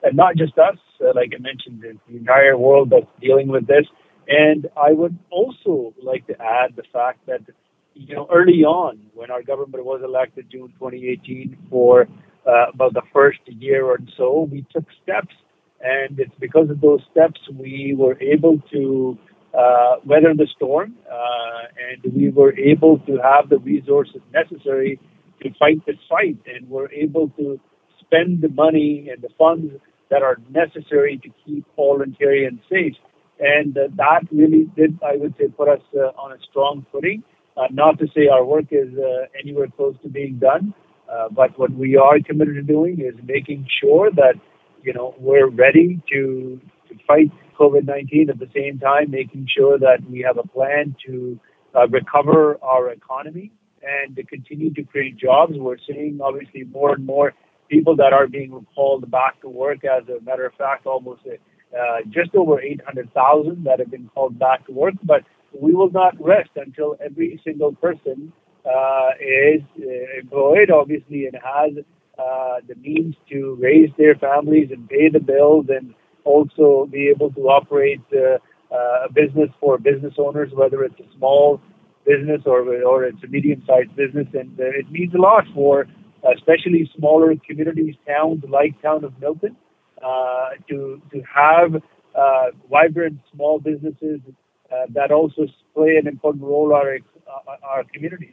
and not just us, like I mentioned, the entire world that's dealing with this. And I would also like to add the fact that, early on when our government was elected, June 2018, for about the first year or so, we took steps. And it's because of those steps we were able to weather the storm, and we were able to have the resources necessary to fight this fight. And we're able to spend the money and the funds that are necessary to keep all Ontarians safe. And that really did, I would say, put us on a strong footing. Not to say our work is anywhere close to being done, but what we are committed to doing is making sure that we're ready to fight COVID-19 at the same time, making sure that we have a plan to recover our economy and to continue to create jobs. We're seeing obviously more and more people that are being called back to work. As a matter of fact, almost just over 800,000 that have been called back to work. But we will not rest until every single person is employed, obviously, and has the means to raise their families and pay the bills, and also be able to operate a business for business owners, whether it's a small business or it's a medium-sized business. And it means a lot for especially smaller communities, towns like town of Milton, to have vibrant small businesses that also play an important role in our communities.